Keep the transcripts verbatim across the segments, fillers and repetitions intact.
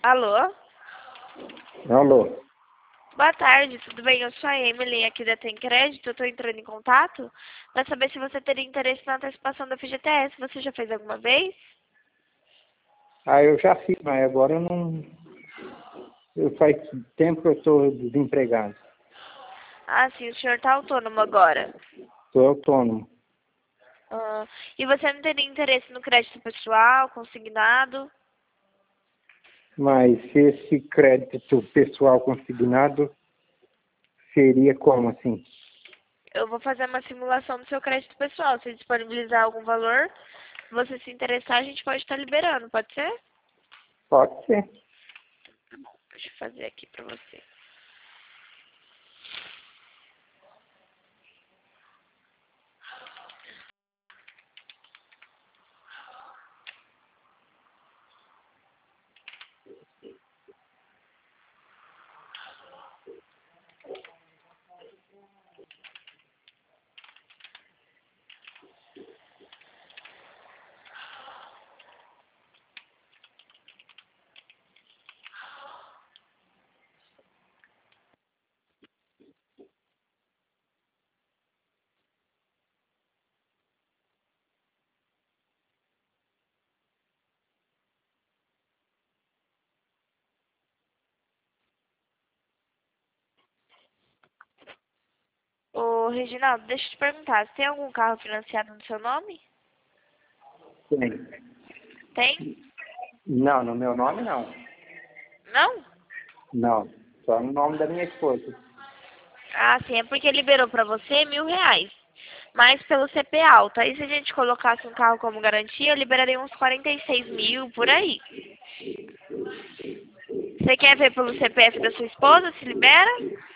Alô? Alô? Boa tarde, tudo bem? Eu sou a Emily aqui da Tem Crédito. Eu tô entrando em contato para saber se você teria interesse na antecipação da F G T S. Você já fez alguma vez? Ah, eu já fiz, mas agora eu não... Eu faz tempo que eu estou desempregado. Ah, sim, o senhor tá autônomo agora. Estou autônomo. Ah, e você não teria interesse no crédito pessoal, consignado? Mas se esse crédito pessoal consignado seria como assim? Eu vou fazer uma simulação do seu crédito pessoal. Se disponibilizar algum valor, se você se interessar, a gente pode estar liberando, pode ser? Pode ser. Deixa eu fazer aqui pra você. Ô, Reginaldo, deixa eu te perguntar, você tem algum carro financiado no seu nome? Tem. Tem? Não, no meu nome não. Não? Não. Só no nome da minha esposa. Ah, sim, é porque liberou pra você mil reais. Mas pelo C P alto. Aí se a gente colocasse um carro como garantia, liberaria uns quarenta e seis mil, por aí. Você quer ver pelo C P F da sua esposa, se libera?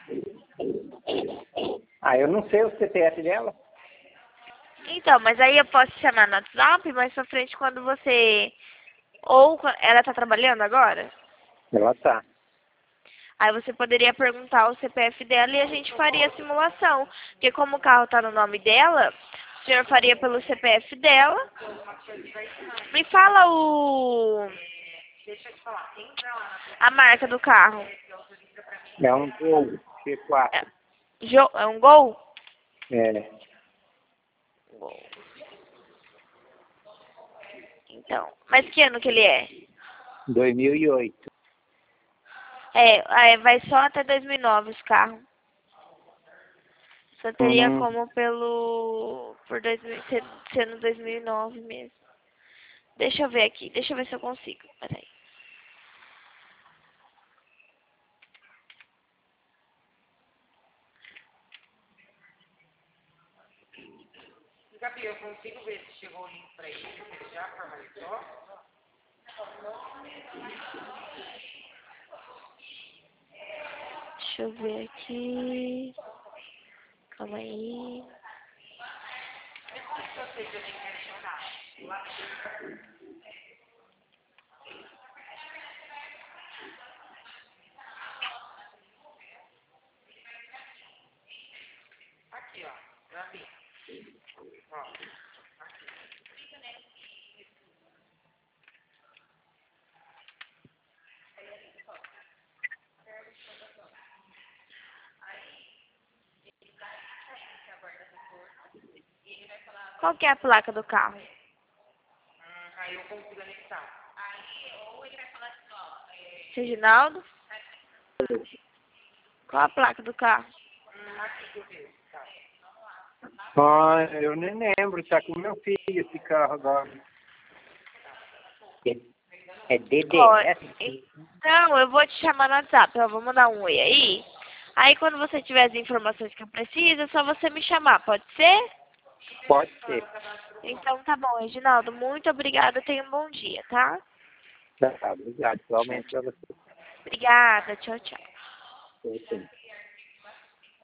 Ah, eu não sei o C P F dela. Então, mas aí eu posso te chamar no WhatsApp, mais pra frente quando você... Ou qua- ela tá trabalhando agora? Ela tá. Aí você poderia perguntar o C P F dela e a gente faria a simulação. Porque como o carro tá no nome dela, o senhor faria pelo C P F dela. Me fala o... a marca do carro. É um Gol G É, quatro. Jo- é um Gol? É. Gol. Então, mas que ano que ele é? dois mil e oito. É, é, vai só até dois mil e nove os carros. Só teria Hum. como pelo... por dois mil, ser- sendo dois mil e nove mesmo. Deixa eu ver aqui, deixa eu ver se eu consigo. Peraí. Gabi, eu consigo ver se chegou o link para ele, se ele já formalizou? Deixa eu ver aqui. Calma aí. Aqui, ó. Gabi. Ó. Qual que é a placa do carro? Hum, aí eu consigo anexar. Reginaldo? Qual a placa do carro? Hum, aqui que eu vejo, tá. Ah, eu nem lembro. Tá com meu filho esse carro agora. É Ó, D D S? então, eu vou te chamar no WhatsApp. Eu vou mandar um oi aí. Aí, quando você tiver as informações que eu preciso, é só você me chamar, pode ser? Pode ser. Então, tá bom, Reginaldo. Muito obrigada. Tenha um bom dia, tá? Tá, obrigado. Tchau, Igualmente tchau. para você. Obrigada. Tchau, tchau. Sim.